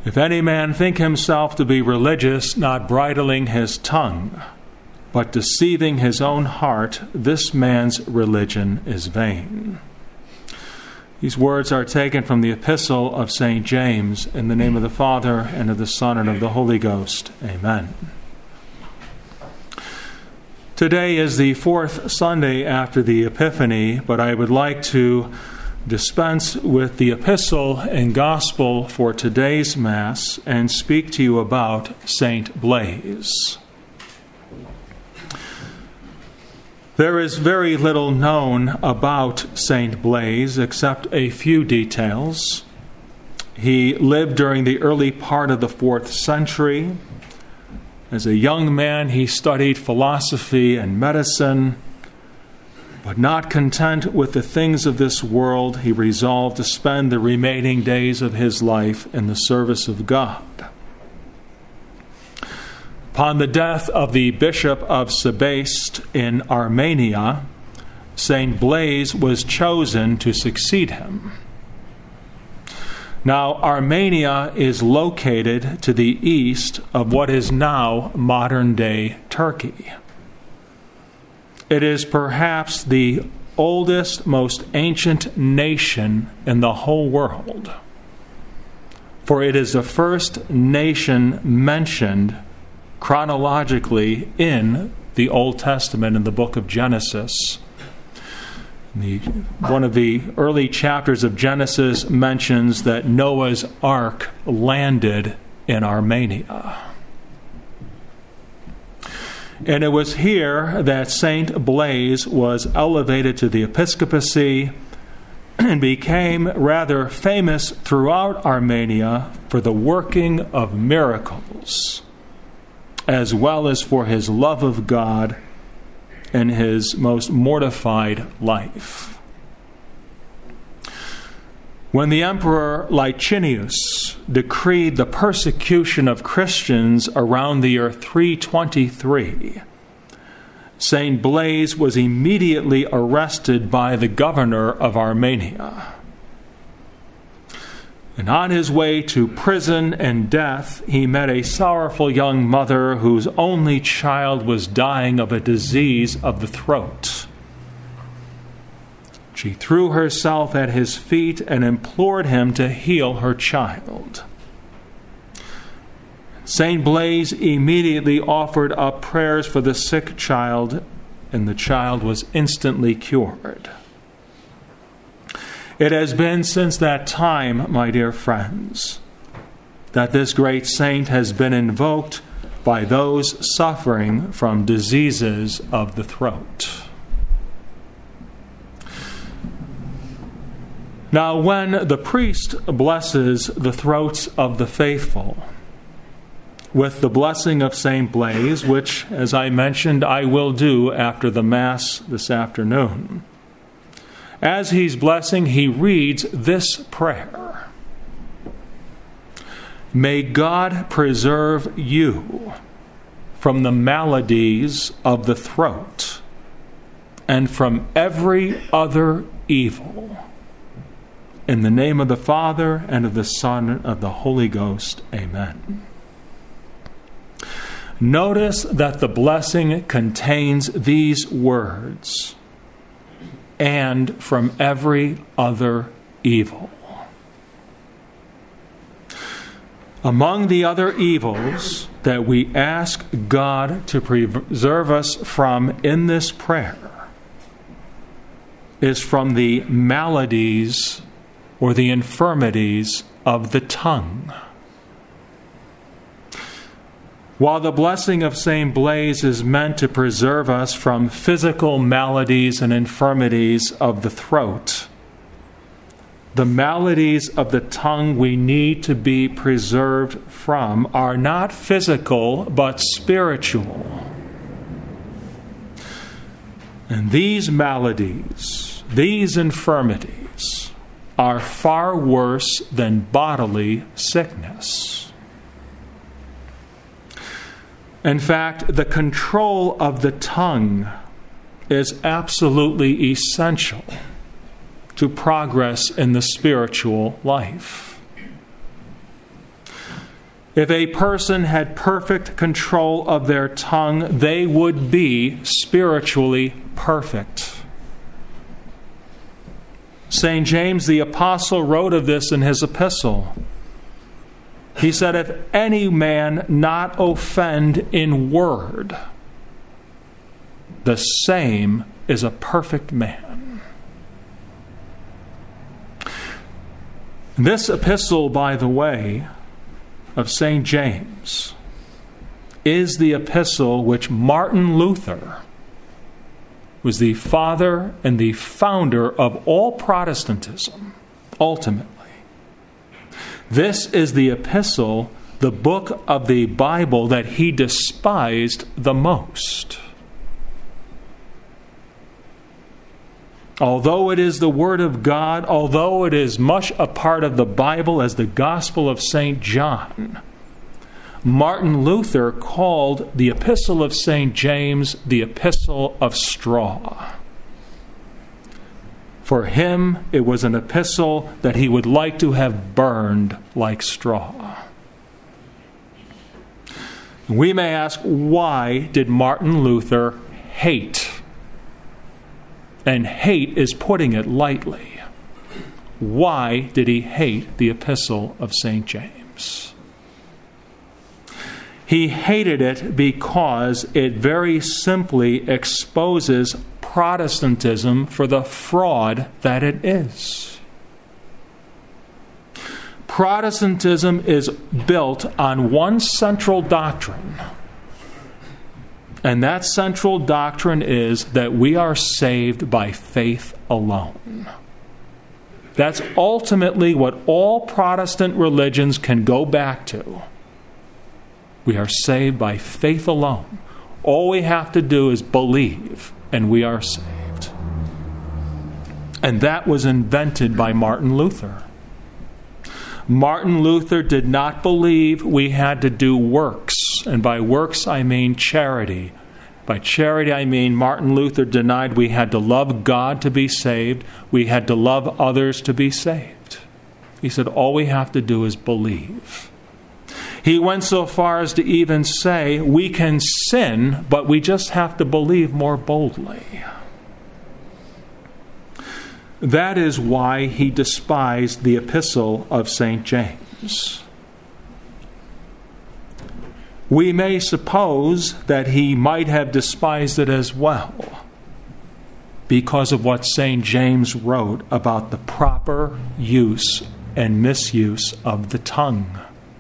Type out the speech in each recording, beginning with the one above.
If any man think himself to be religious, not bridling his tongue, but deceiving his own heart, this man's religion is vain. These words are taken from the epistle of St. James. In the name of the Father, and of the Son, and of the Holy Ghost. Amen. Today is the fourth Sunday after the Epiphany, but I would like to dispense with the epistle and gospel for today's Mass and speak to you about Saint Blaise. There is very little known about Saint Blaise except a few details. He lived during the early part of the 4th century. As a young man, he studied philosophy and medicine, but not content with the things of this world, he resolved to spend the remaining days of his life in the service of God. Upon the death of the Bishop of Sebaste in Armenia, Saint Blaise was chosen to succeed him. Now, Armenia is located to the east of what is now modern-day Turkey. It is perhaps the oldest, most ancient nation in the whole world, for it is the first nation mentioned chronologically in the Old Testament in the book of Genesis. One of the early chapters of Genesis mentions that Noah's Ark landed in Armenia. And it was here that Saint Blaise was elevated to the episcopacy and became rather famous throughout Armenia for the working of miracles, as well as for his love of God and his most mortified life. When the Emperor Licinius decreed the persecution of Christians around the year 323, Saint Blaise was immediately arrested by the governor of Armenia. And on his way to prison and death, he met a sorrowful young mother whose only child was dying of a disease of the throat. She threw herself at his feet and implored him to heal her child. Saint Blaise immediately offered up prayers for the sick child, and the child was instantly cured. It has been since that time, my dear friends, that this great saint has been invoked by those suffering from diseases of the throat. Now, when the priest blesses the throats of the faithful with the blessing of Saint Blaise, which, as I mentioned, I will do after the Mass this afternoon, as he's blessing, he reads this prayer: May God preserve you from the maladies of the throat and from every other evil. In the name of the Father, and of the Son, and of the Holy Ghost. Amen. Notice that the blessing contains these words: and from every other evil. Among the other evils that we ask God to preserve us from in this prayer is from the maladies or the infirmities of the tongue. While the blessing of St. Blaise is meant to preserve us from physical maladies and infirmities of the throat, the maladies of the tongue we need to be preserved from are not physical but spiritual. And these maladies, these infirmities, are far worse than bodily sickness. In fact, the control of the tongue is absolutely essential to progress in the spiritual life. If a person had perfect control of their tongue, they would be spiritually perfect. St. James the Apostle wrote of this in his epistle. He said, if any man not offend in word, the same is a perfect man. This epistle, by the way, of St. James is the epistle which Martin Luther was the father and the founder of all Protestantism, ultimately. This is the epistle, the book of the Bible that he despised the most. Although it is the Word of God, although it is much a part of the Bible as the Gospel of St. John, Martin Luther called the Epistle of St. James the Epistle of Straw. For him, it was an epistle that he would like to have burned like straw. We may ask, why did Martin Luther hate? And hate is putting it lightly. Why did he hate the Epistle of St. James? He hated it because it very simply exposes Protestantism for the fraud that it is. Protestantism is built on one central doctrine. And that central doctrine is that we are saved by faith alone. That's ultimately what all Protestant religions can go back to. We are saved by faith alone. All we have to do is believe, and we are saved. And that was invented by Martin Luther. Martin Luther did not believe we had to do works. And by works, I mean charity. By charity, I mean Martin Luther denied we had to love God to be saved. We had to love others to be saved. He said all we have to do is believe. He went so far as to even say we can sin, but we just have to believe more boldly. That is why he despised the Epistle of St. James. We may suppose that he might have despised it as well because of what St. James wrote about the proper use and misuse of the tongue.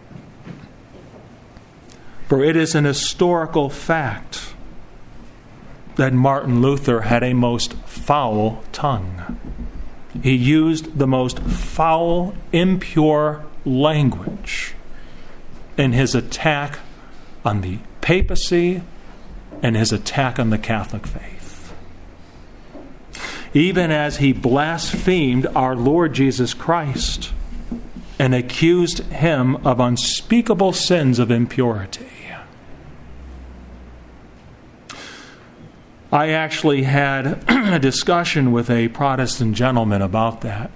For it is an historical fact that Martin Luther had a most foul tongue. He used the most foul, impure language in his attack on the papacy and his attack on the Catholic faith. Even as he blasphemed our Lord Jesus Christ and accused him of unspeakable sins of impurity. I actually had a discussion with a Protestant gentleman about that.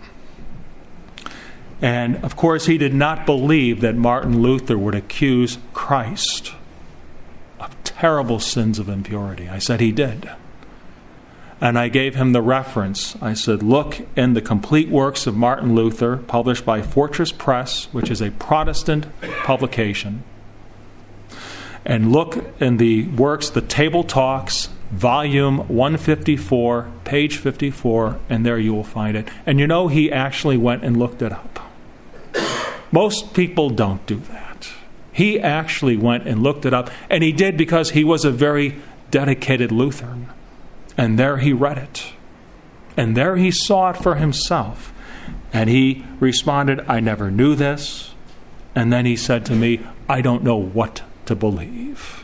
And, of course, he did not believe that Martin Luther would accuse Christ of terrible sins of impurity. I said he did. And I gave him the reference. I said, look in the complete works of Martin Luther, published by Fortress Press, which is a Protestant publication. And look in the works, the Table Talks, volume 154, page 54, and there you will find it. And you know, he actually went and looked it up. Most people don't do that. He actually went and looked it up, and he did because he was a very dedicated Lutheran. And there he read it. And there he saw it for himself. And he responded, I never knew this. And then he said to me, I don't know what to believe.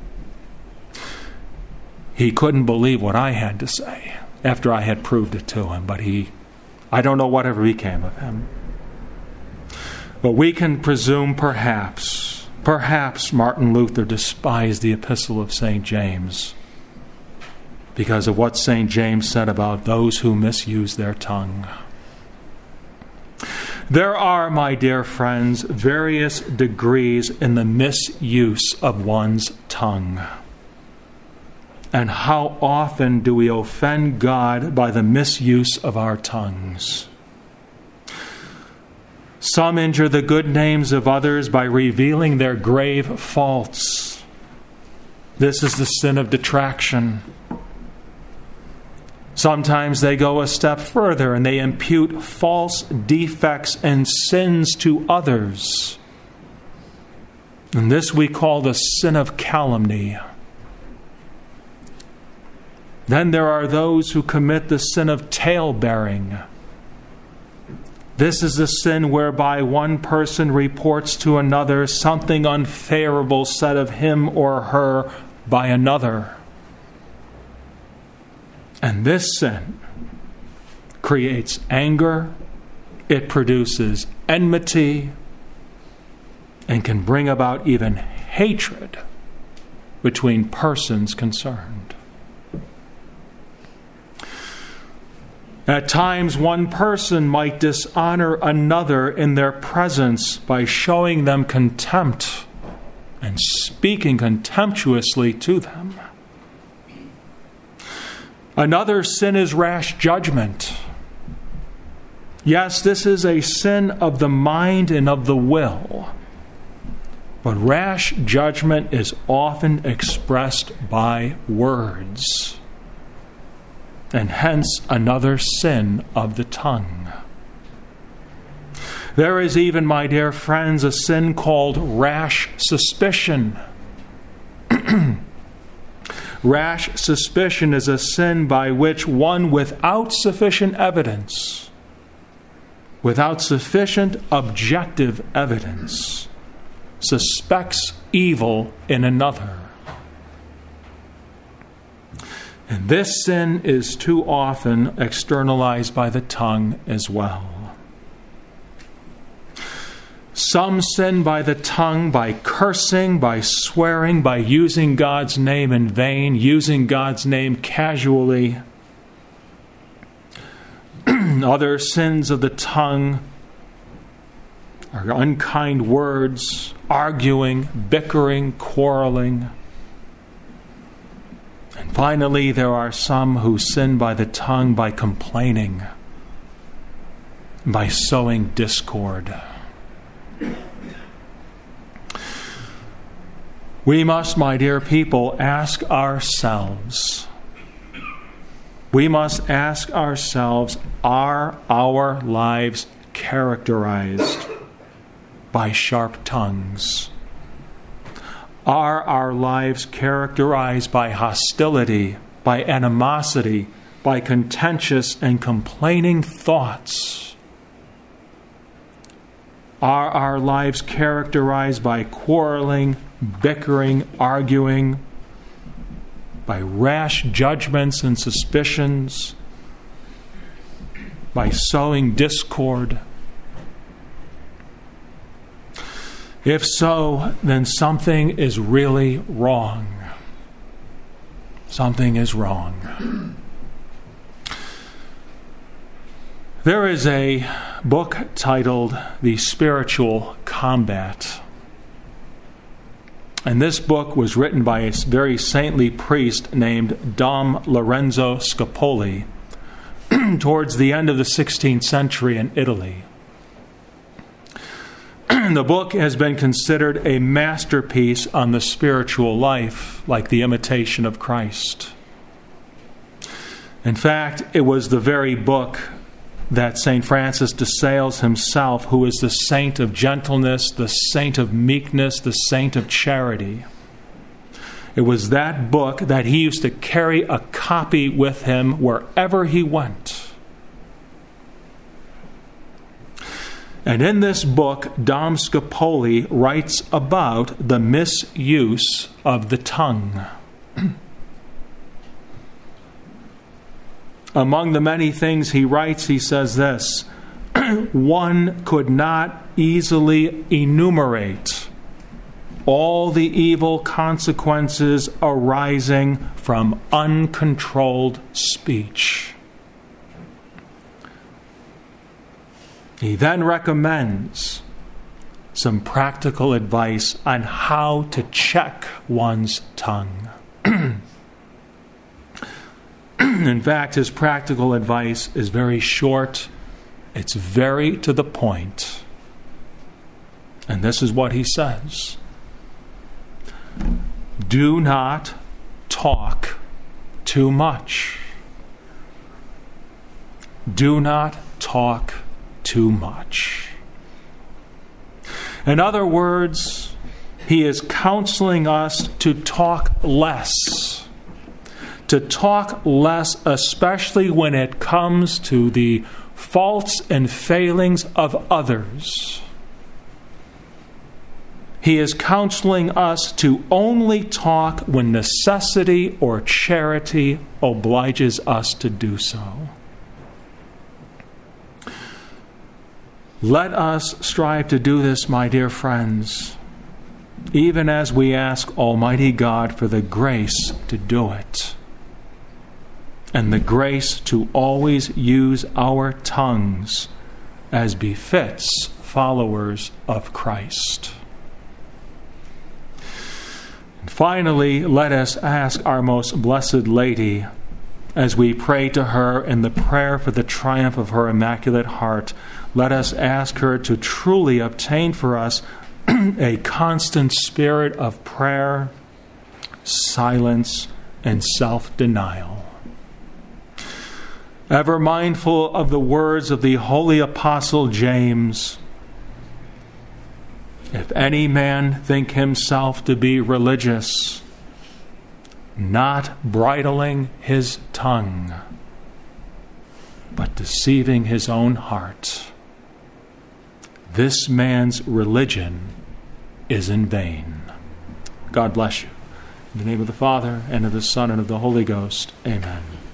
He couldn't believe what I had to say after I had proved it to him, but I don't know whatever became of him. But we can presume perhaps Martin Luther despised the Epistle of St. James because of what St. James said about those who misuse their tongue. There are, my dear friends, various degrees in the misuse of one's tongue. And how often do we offend God by the misuse of our tongues? Some injure the good names of others by revealing their grave faults. This is the sin of detraction. Sometimes they go a step further and they impute false defects and sins to others. And this we call the sin of calumny. Then there are those who commit the sin of tale-bearing. This is the sin whereby one person reports to another something unfavorable said of him or her by another. And this sin creates anger, it produces enmity, and can bring about even hatred between persons concerned. At times, one person might dishonor another in their presence by showing them contempt and speaking contemptuously to them. Another sin is rash judgment. Yes, this is a sin of the mind and of the will. But rash judgment is often expressed by words, and hence another sin of the tongue. There is even, my dear friends, a sin called rash suspicion. Rash suspicion is a sin by which one without sufficient evidence, without sufficient objective evidence, suspects evil in another. And this sin is too often externalized by the tongue as well. Some sin by the tongue, by cursing, by swearing, by using God's name in vain, using God's name casually. Other sins of the tongue are unkind words, arguing, bickering, quarreling. And finally, there are some who sin by the tongue by complaining, by sowing discord. We must, my dear people, ask ourselves. We must ask ourselves, are our lives characterized by sharp tongues? Are our lives characterized by hostility, by animosity, by contentious and complaining thoughts? Are our lives characterized by quarreling, bickering, arguing, by rash judgments and suspicions, by sowing discord? If so, then something is really wrong. Something is wrong. There is a book titled The Spiritual Combat. And this book was written by a very saintly priest named Dom Lorenzo Scopoli towards the end of the 16th century in Italy. The book has been considered a masterpiece on the spiritual life, like The Imitation of Christ. In fact, it was the very book that St. Francis de Sales himself, who is the saint of gentleness, the saint of meekness, the saint of charity, it was that book that he used to carry a copy with him wherever he went. And in this book, Dom Scopoli writes about the misuse of the tongue. Among the many things he writes, he says this: one could not easily enumerate all the evil consequences arising from uncontrolled speech. He then recommends some practical advice on how to check one's tongue. In fact, his practical advice is very short. It's very to the point. And this is what he says. Do not talk too much. Do not talk too much. In other words, he is counseling us to talk less. To talk less, especially when it comes to the faults and failings of others. He is counseling us to only talk when necessity or charity obliges us to do so. Let us strive to do this, my dear friends, even as we ask Almighty God for the grace to do it, and the grace to always use our tongues as befits followers of Christ. And finally, let us ask our most blessed Lady, as we pray to her in the prayer for the triumph of her Immaculate Heart, let us ask her to truly obtain for us a constant spirit of prayer, silence, and self-denial. Ever mindful of the words of the Holy Apostle James, if any man think himself to be religious, not bridling his tongue, but deceiving his own heart, this man's religion is in vain. God bless you. In the name of the Father, and of the Son, and of the Holy Ghost. Amen.